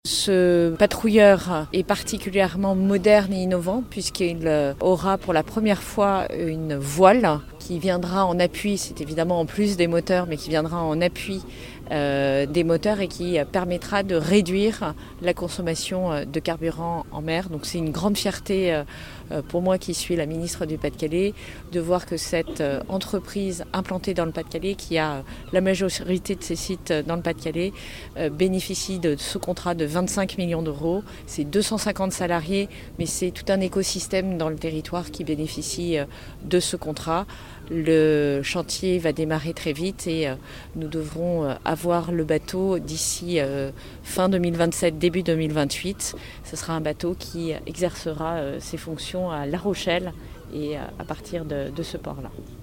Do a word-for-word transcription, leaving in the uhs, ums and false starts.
Ce patrouilleur est particulièrement moderne et innovant puisqu'il aura pour la première fois une voile qui viendra en appui, c'est évidemment en plus des moteurs, mais qui viendra en appui euh, des moteurs et qui permettra de réduire la consommation de carburant en mer. Donc c'est une grande fierté euh, pour moi qui suis la ministre du Pas-de-Calais de voir que cette euh, entreprise implantée dans le Pas-de-Calais, qui a la majorité de ses sites dans le Pas-de-Calais, euh, bénéficie de ce contrat de vingt-cinq millions d'euros. C'est deux cent cinquante salariés, mais c'est tout un écosystème dans le territoire qui bénéficie euh, de ce contrat. Le chantier va démarrer très vite et euh, nous devrons euh, avoir le bateau d'ici euh, fin deux mille vingt-sept, début deux mille vingt-huit. Ce sera un bateau qui exercera euh, ses fonctions à La Rochelle et euh, à partir de, de ce port-là.